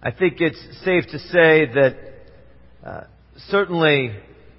I think it's safe to say that certainly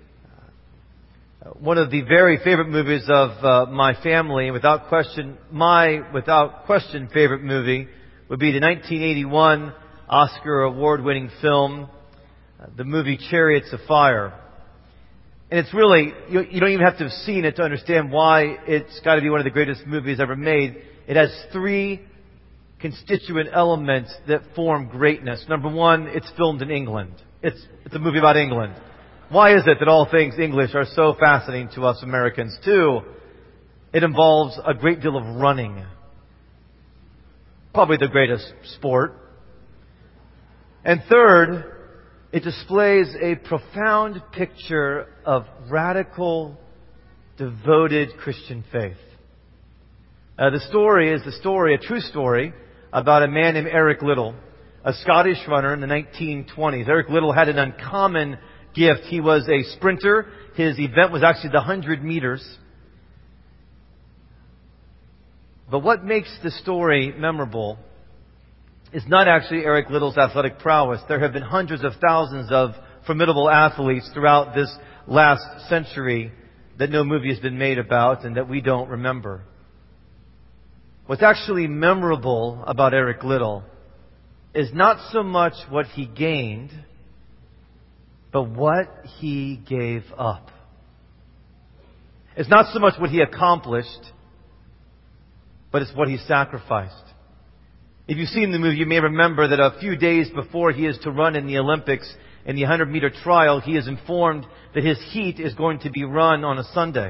one of the very favorite movies of my family, and without question favorite movie, would be the 1981 Oscar award-winning film, the movie Chariots of Fire. And it's really, you don't even have to have seen it to understand why it's got to be one of the greatest movies ever made. It has three constituent elements that form greatness. Number one, it's filmed in England. It's a movie about England. Why is it that all things English are so fascinating to us Americans? Two, it involves a great deal of running. Probably the greatest sport. And third, it displays a profound picture of radical, devoted Christian faith. The story is a true story about a man named Eric Liddell, a Scottish runner in the 1920s. Eric Liddell had an uncommon gift. He was a sprinter. His event was actually the 100 meters. But what makes the story memorable is not actually Eric Liddell's athletic prowess. There have been hundreds of thousands of formidable athletes throughout this last century that no movie has been made about and that we don't remember. What's actually memorable about Eric Liddell is not so much what he gained, but what he gave up. It's not so much what he accomplished, but it's what he sacrificed. If you've seen the movie, you may remember that a few days before he is to run in the Olympics, in the 100-meter trial, he is informed that his heat is going to be run on a Sunday.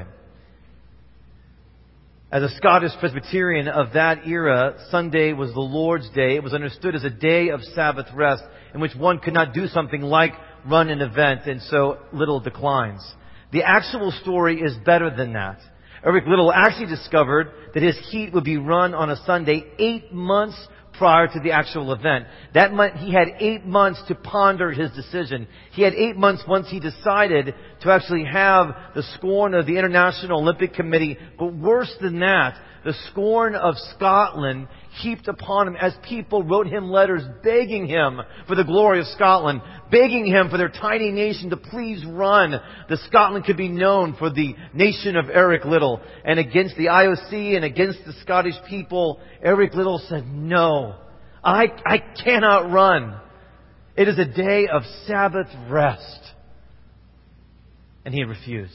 As a Scottish Presbyterian of that era, Sunday was the Lord's Day. It was understood as a day of Sabbath rest in which one could not do something like run an event, and so Liddell declines. The actual story is better than that. Eric Liddell actually discovered that his heat would be run on a Sunday 8 months prior to the actual event. That meant he had 8 months to ponder his decision. He had 8 months once he decided to actually have the scorn of the International Olympic Committee, but worse than that, the scorn of Scotland heaped upon him as people wrote him letters begging him for the glory of Scotland, begging him for their tiny nation to please run, that Scotland could be known for the nation of Eric Liddell. And against the IOC and against the Scottish people, Eric Liddell said, "No, I cannot run. It is a day of Sabbath rest." And he refused.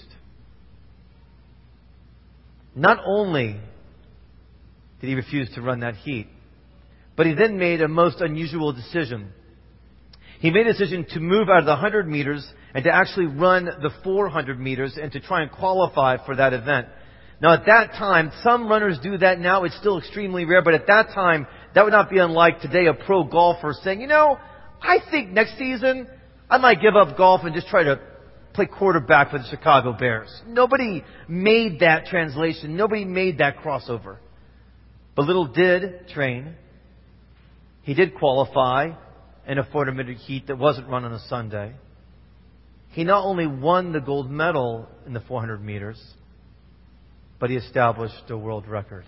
Not only did he refuse to run that heat, but he then made a most unusual decision. He made a decision to move out of the 100 meters and to actually run the 400 meters and to try and qualify for that event. Now at that time, some runners do that now. It's still extremely rare, but at that time, that would not be unlike today a pro golfer saying, I think next season I might give up golf and just try to play quarterback for the Chicago Bears. Nobody made that translation. Nobody made that crossover. But Liddell did train. He did qualify in a 400-meter heat that wasn't run on a Sunday. He not only won the gold medal in the 400 meters, but he established a world record.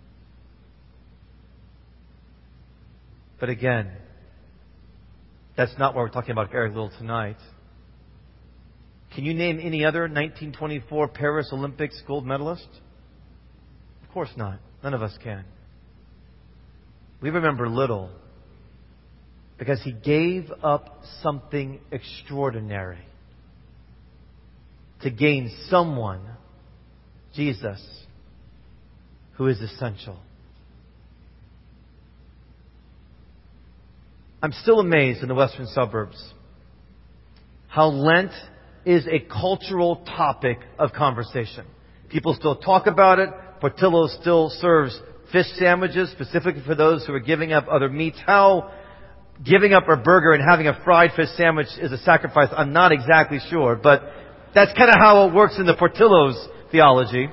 But again, that's not what we're talking about Eric Liddell tonight. Can you name any other 1924 Paris Olympics gold medalist? Of course not. None of us can. We remember Liddell because he gave up something extraordinary to gain someone, Jesus, who is essential. I'm still amazed in the western suburbs how Lent is a cultural topic of conversation. People still talk about it. Portillo's still serves fish sandwiches specifically for those who are giving up other meats. How giving up a burger and having a fried fish sandwich is a sacrifice, I'm not exactly sure. But that's kind of how it works in the Portillo's theology.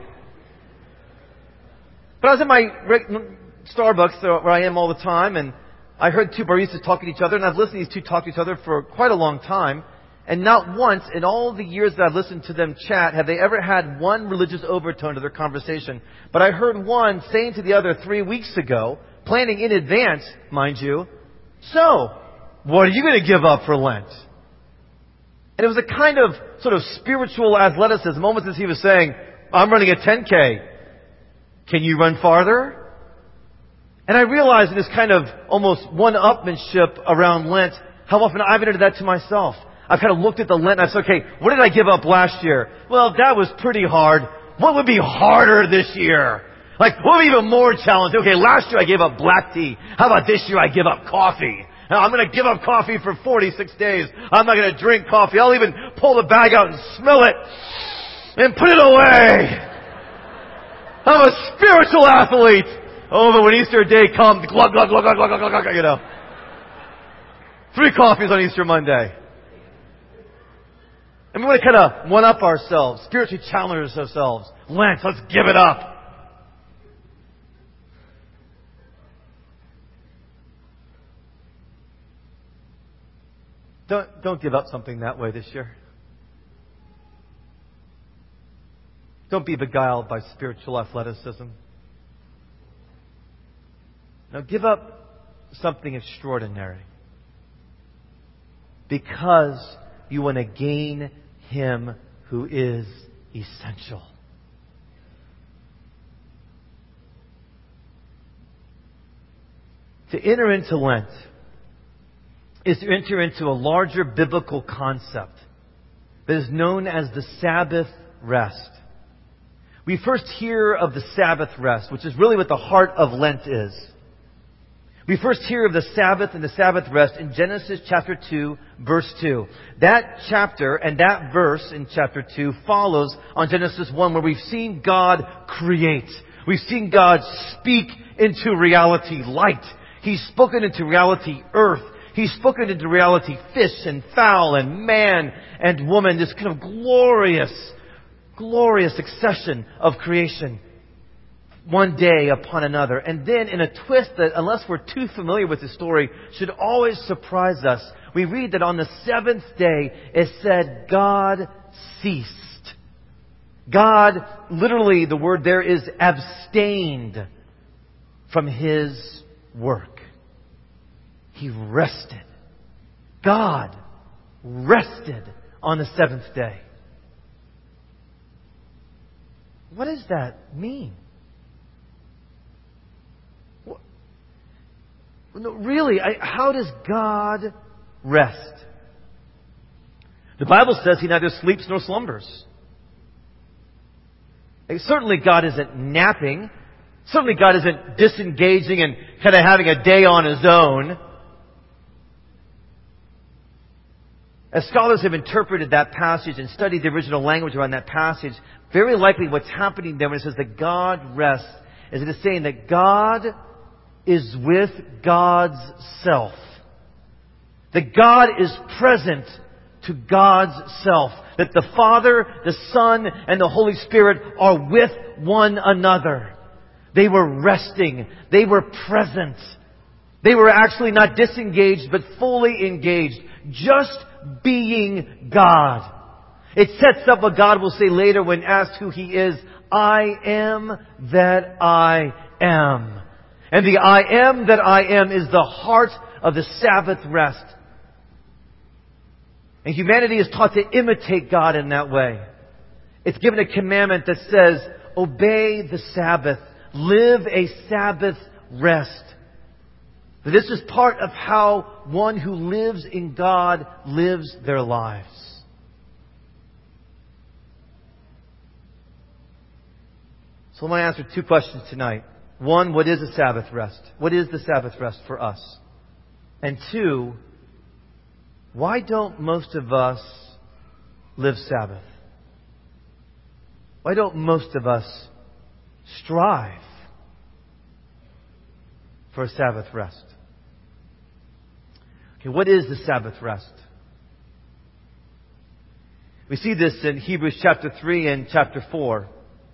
But I was in my Starbucks where I am all the time, and I heard two baristas talking to each other, and I've listened to these two talk to each other for quite a long time. And not once in all the years that I've listened to them chat have they ever had one religious overtone to their conversation. But I heard one saying to the other 3 weeks ago, planning in advance, mind you, "So, What are you going to give up for Lent? And it was a kind of sort of spiritual athleticism, almost as he was saying, I'm running a 10K. Can you run farther? And I realized in this kind of almost one-upmanship around Lent, how often I've entered that to myself. I've kind of looked at the Lent and I said, okay, what did I give up last year? Well, that was pretty hard. What would be harder this year? Like, what would be even more challenging? Okay, last year I gave up black tea. How about this year I give up coffee? Now, I'm going to give up coffee for 46 days. I'm not going to drink coffee. I'll even pull the bag out and smell it and put it away. I'm a spiritual athlete. Oh, but when Easter Day comes, glug, glug, glug, glug, glug, glug, glug, you know. 3 coffees on Easter Monday. And we want to kind of one-up ourselves, spiritually challenge ourselves. Lent, let's give it up. Don't give up something that way this year. Don't be beguiled by spiritual athleticism. Now give up something extraordinary because you want to gain Him who is essential. To enter into Lent is to enter into a larger biblical concept that is known as the Sabbath rest. We first hear of the Sabbath rest, which is really what the heart of Lent is. We first hear of the Sabbath and the Sabbath rest in Genesis chapter 2, verse 2. That chapter and that verse in chapter 2 follows on Genesis 1, where we've seen God create. We've seen God speak into reality light. He's spoken into reality earth. He's spoken into reality fish and fowl and man and woman. This kind of glorious succession of creation. One day upon another. And then in a twist that, unless we're too familiar with the story, should always surprise us. We read that on the 7th day, it said, God ceased. God, literally, the word there is abstained from His work. He rested. God rested on the 7th day. What does that mean? No, really, how does God rest? The Bible says He neither sleeps nor slumbers. Certainly God isn't napping. Certainly God isn't disengaging and kind of having a day on His own. As scholars have interpreted that passage and studied the original language around that passage, very likely what's happening there when it says that God rests is it is saying that God is with God's self. That God is present to God's self. That the Father, the Son, and the Holy Spirit are with one another. They were resting. They were present. They were actually not disengaged, but fully engaged. Just being God. It sets up what God will say later when asked who He is. I am that I am. And the I am that I am is the heart of the Sabbath rest. And humanity is taught to imitate God in that way. It's given a commandment that says, obey the Sabbath. Live a Sabbath rest. This is part of how one who lives in God lives their lives. So I want to answer 2 questions tonight. 1, what is a Sabbath rest? What is the Sabbath rest for us? And 2, why don't most of us live Sabbath? Why don't most of us strive for a Sabbath rest? Okay, what is the Sabbath rest? We see this in Hebrews chapter 3 and chapter 4.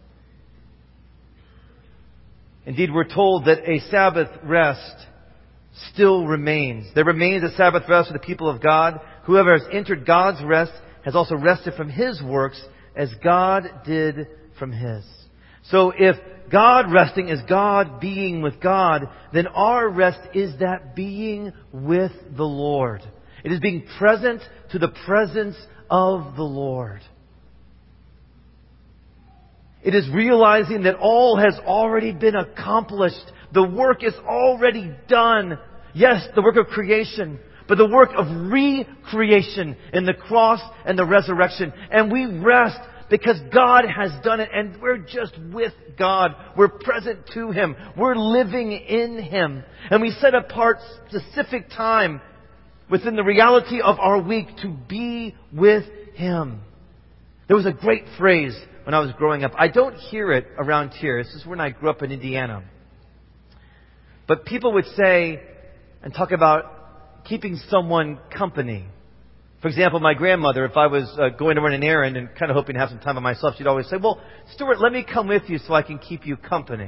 Indeed, we're told that a Sabbath rest still remains. There remains a Sabbath rest for the people of God. Whoever has entered God's rest has also rested from his works as God did from His. So if God resting is God being with God, then our rest is that being with the Lord. It is being present to the presence of the Lord. It is realizing that all has already been accomplished. The work is already done. Yes, the work of creation, but the work of recreation in the cross and the resurrection. And we rest because God has done it, and we're just with God. We're present to Him. We're living in Him. And we set apart specific time within the reality of our week to be with Him. There was a great phrase when I was growing up. I don't hear it around here. This is when I grew up in Indiana. But people would say and talk about keeping someone company. For example, my grandmother, if I was going to run an errand and kind of hoping to have some time by myself, she'd always say, "Well, Stuart, let me come with you so I can keep you company."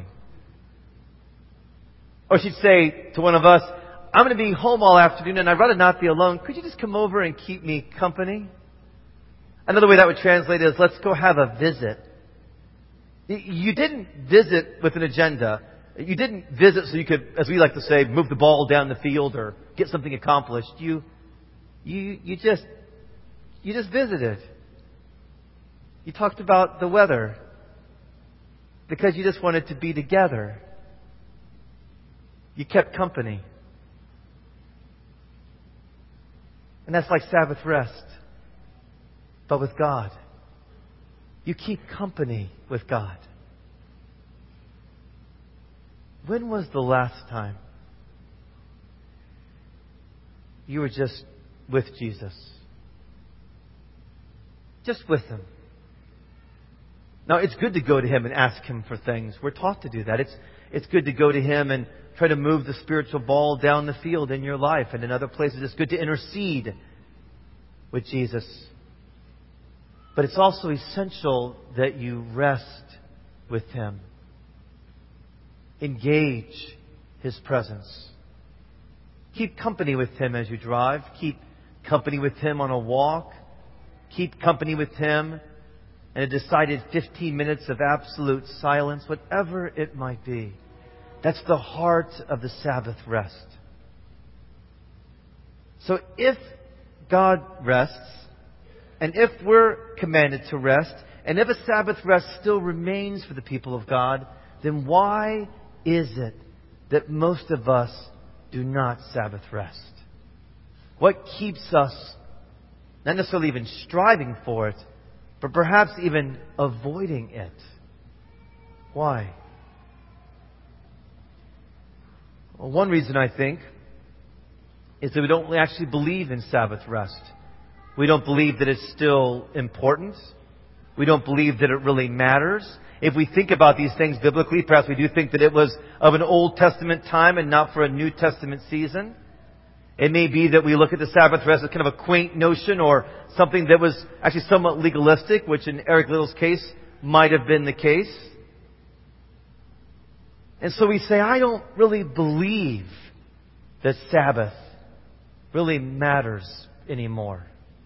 Or she'd say to one of us, "I'm going to be home all afternoon and I'd rather not be alone. Could you just come over and keep me company?" Another way that would translate is, "Let's go have a visit." You didn't visit with an agenda. You didn't visit so you could, as we like to say, move the ball down the field or get something accomplished. You just visited. You talked about the weather because you just wanted to be together. You kept company. And that's like Sabbath rest, but with God. You keep company with God. When was the last time you were just with Jesus? Just with Him. Now, it's good to go to Him and ask Him for things. We're taught to do that. It's good to go to Him and try to move the spiritual ball down the field in your life and in other places. It's good to intercede with Jesus. But it's also essential that you rest with Him. Engage His presence. Keep company with Him as you drive. Keep company with Him on a walk. Keep company with Him in a decided 15 minutes of absolute silence, whatever it might be. That's the heart of the Sabbath rest. So if God rests, and if we're commanded to rest, and if a Sabbath rest still remains for the people of God, then why is it that most of us do not Sabbath rest? What keeps us not necessarily even striving for it, but perhaps even avoiding it? Why? Well, one reason, I think, is that we don't actually believe in Sabbath rest. We don't believe that it's still important. We don't believe that it really matters. If we think about these things biblically, perhaps we do think that it was of an Old Testament time and not for a New Testament season. It may be that we look at the Sabbath rest as kind of a quaint notion or something that was actually somewhat legalistic, which in Eric Little's case might have been the case. And so we say, I don't really believe that Sabbath really matters anymore.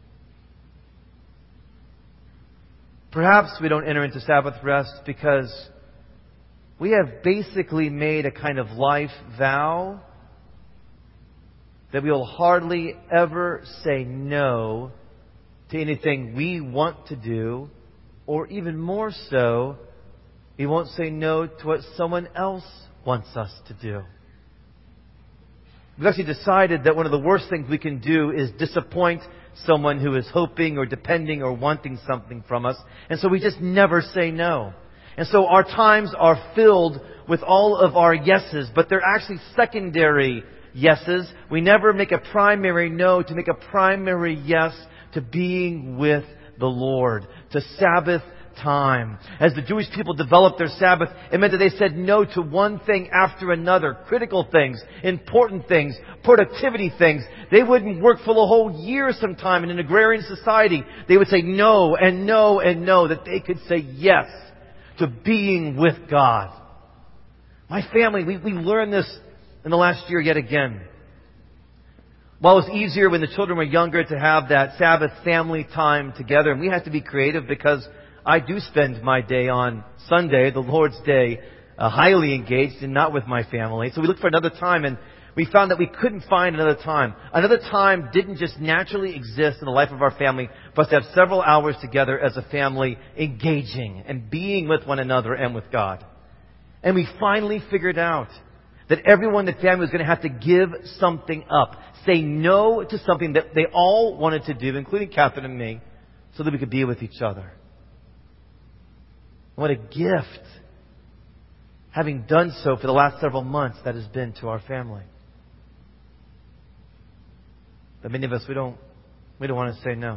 Perhaps we don't enter into Sabbath rest because we have basically made a kind of life vow that we will hardly ever say no to anything we want to do, or even more so, we won't say no to what someone else wants us to do. We've actually decided that one of the worst things we can do is disappoint someone who is hoping or depending or wanting something from us. And so we just never say no. And so our times are filled with all of our yeses, but they're actually secondary yeses. We never make a primary no to make a primary yes to being with the Lord, to Sabbath time. As the Jewish people developed their Sabbath, it meant that they said no to one thing after another. Critical things, important things, productivity things. They wouldn't work for the whole year sometime in an agrarian society. They would say no and no and no, that they could say yes to being with God. My family, we learned this in the last year yet again. While it was easier when the children were younger to have that Sabbath family time together, and we had to be creative because I do spend my day on Sunday, the Lord's Day, highly engaged and not with my family. So we looked for another time, and we found that we couldn't find another time. Another time didn't just naturally exist in the life of our family for us to have several hours together as a family engaging and being with one another and with God. And we finally figured out that everyone in the family was going to have to give something up. Say no to something that they all wanted to do, including Catherine and me, so that we could be with each other. What a gift, having done so for the last several months, that has been to our family. But many of us, we don't want to say no.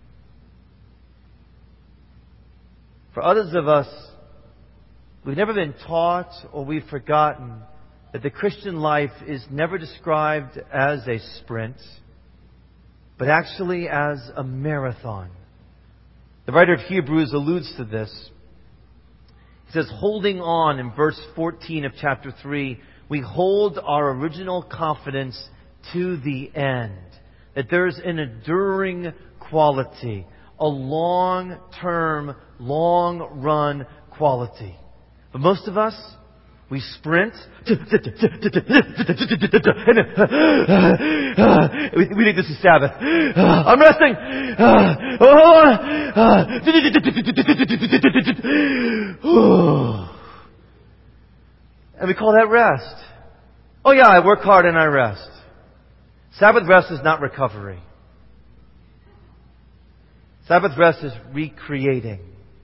For others of us, we've never been taught or we've forgotten that the Christian life is never described as a sprint, but actually as a marathon. The writer of Hebrews alludes to this. He says, holding on in verse 14 of chapter 3, we hold our original confidence to the end. That there's an enduring quality, a long-term, long-run quality. But most of us, we sprint. We think this is Sabbath. I'm resting. And we call that rest. Oh yeah, I work hard and I rest. Sabbath rest is not recovery. Sabbath rest is recreating.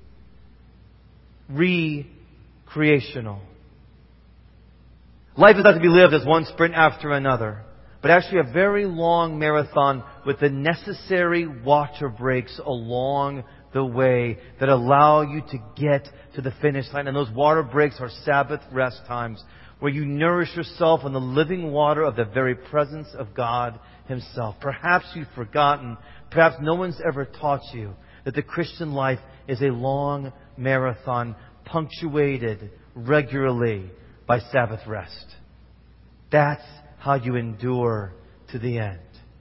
Recreational. Life is not to be lived as one sprint after another, but actually a very long marathon with the necessary water breaks along the way that allow you to get to the finish line. And those water breaks are Sabbath rest times where you nourish yourself in the living water of the very presence of God Himself. Perhaps you've forgotten, perhaps no one's ever taught you that the Christian life is a long marathon punctuated regularly by Sabbath rest. That's how you endure to the end.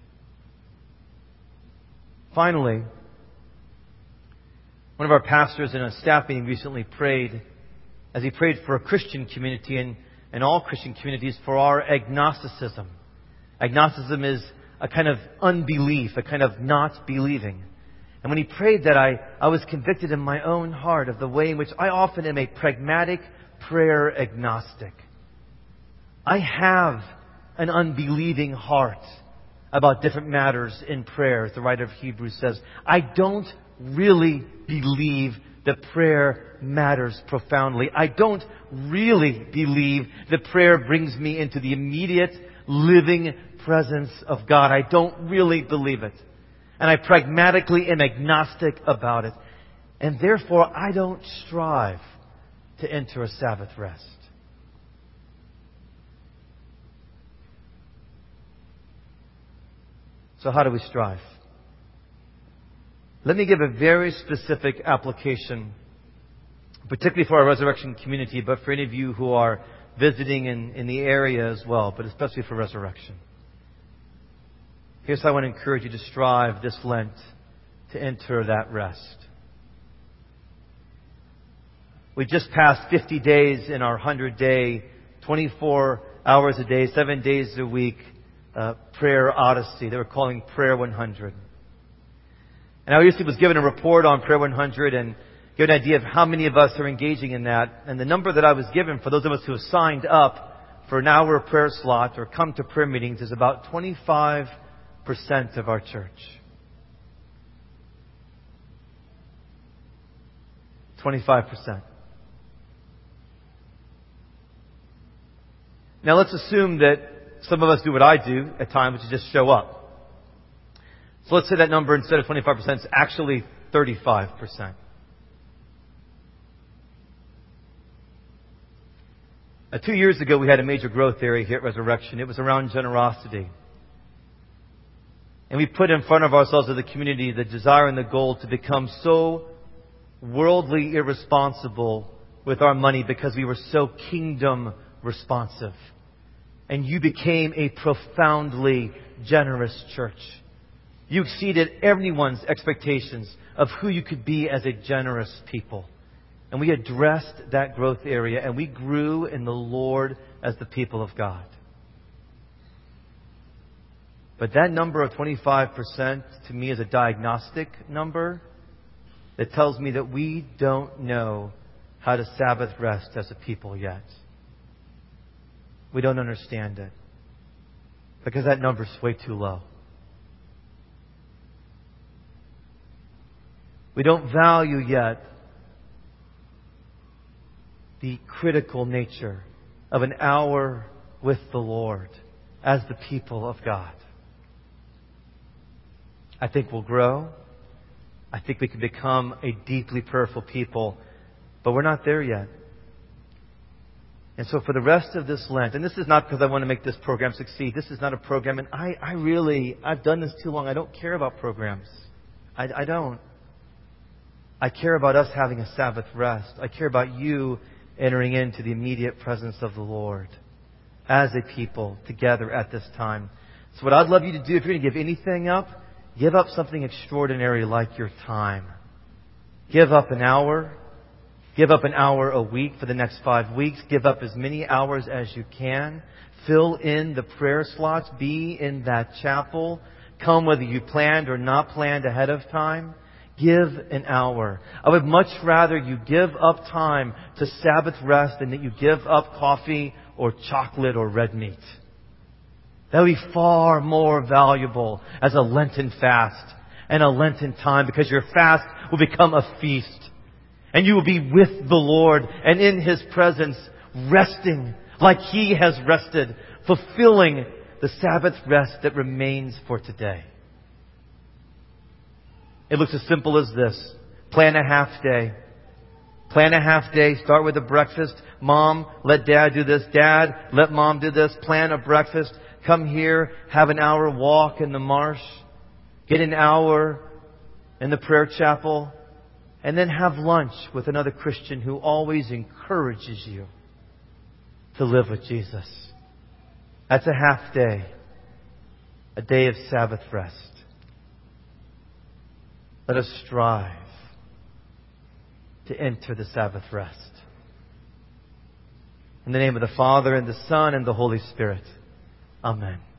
Finally, one of our pastors in a staff meeting recently prayed, as he prayed for a Christian community and all Christian communities, for our agnosticism. Agnosticism is a kind of unbelief, a kind of not believing. And when he prayed that, I was convicted in my own heart of the way in which I often am a pragmatic prayer agnostic. I have an unbelieving heart about different matters in prayer, as the writer of Hebrews says. I don't really believe that prayer matters profoundly. I don't really believe that prayer brings me into the immediate living presence of God. I don't really believe it. And I pragmatically am agnostic about it. And therefore, I don't strive to enter a Sabbath rest. So how do we strive? Let me give a very specific application, particularly for our Resurrection community, but for any of you who are visiting in the area as well, but especially for Resurrection. Here's how I want to encourage you to strive this Lent to enter that rest. We just passed 50 days in our 100-day, 24 hours a day, 7 days a week prayer odyssey that we're calling Prayer 100. And I recently was given a report on Prayer 100 and give an idea of how many of us are engaging in that. And the number that I was given for those of us who have signed up for an hour prayer slot or come to prayer meetings is about 25% of our church. 25%. Now let's assume that some of us do what I do at times, which is just show up. So let's say that number instead of 25% is actually 35%. Now, 2 years ago, we had a major growth area here at Resurrection. It was around generosity. And we put in front of ourselves as a community the desire and the goal to become so worldly irresponsible with our money because we were so kingdom responsive. And you became a profoundly generous church. You exceeded everyone's expectations of who you could be as a generous people. And we addressed that growth area, and we grew in the Lord as the people of God. But that number of 25% to me is a diagnostic number that tells me that we don't know how to Sabbath rest as a people yet. We don't understand it. Because that number's way too low. We don't value yet the critical nature of an hour with the Lord as the people of God. I think we'll grow. I think we can become a deeply prayerful people, but we're not there yet. And so for the rest of this Lent, and this is not because I want to make this program succeed. This is not a program, and I've done this too long. I don't care about programs. I don't. I care about us having a Sabbath rest. I care about you entering into the immediate presence of the Lord as a people together at this time. So what I'd love you to do, if you're going to give anything up, give up something extraordinary like your time. Give up an hour. Give up an hour a week for the next 5 weeks. Give up as many hours as you can. Fill in the prayer slots. Be in that chapel. Come whether you planned or not planned ahead of time. Give an hour. I would much rather you give up time to Sabbath rest than that you give up coffee or chocolate or red meat. That would be far more valuable as a Lenten fast and a Lenten time, because your fast will become a feast. And you will be with the Lord and in His presence, resting like He has rested, fulfilling the Sabbath rest that remains for today. It looks as simple as this. Plan a half day. Plan a half day. Start with a breakfast. Mom, let Dad do this. Dad, let Mom do this. Plan a breakfast. Come here. Have an hour walk in the marsh. Get an hour in the prayer chapel. And then have lunch with another Christian who always encourages you to live with Jesus. That's a half day. A day of Sabbath rest. Let us strive to enter the Sabbath rest. In the name of the Father, and the Son, and the Holy Spirit. Amen.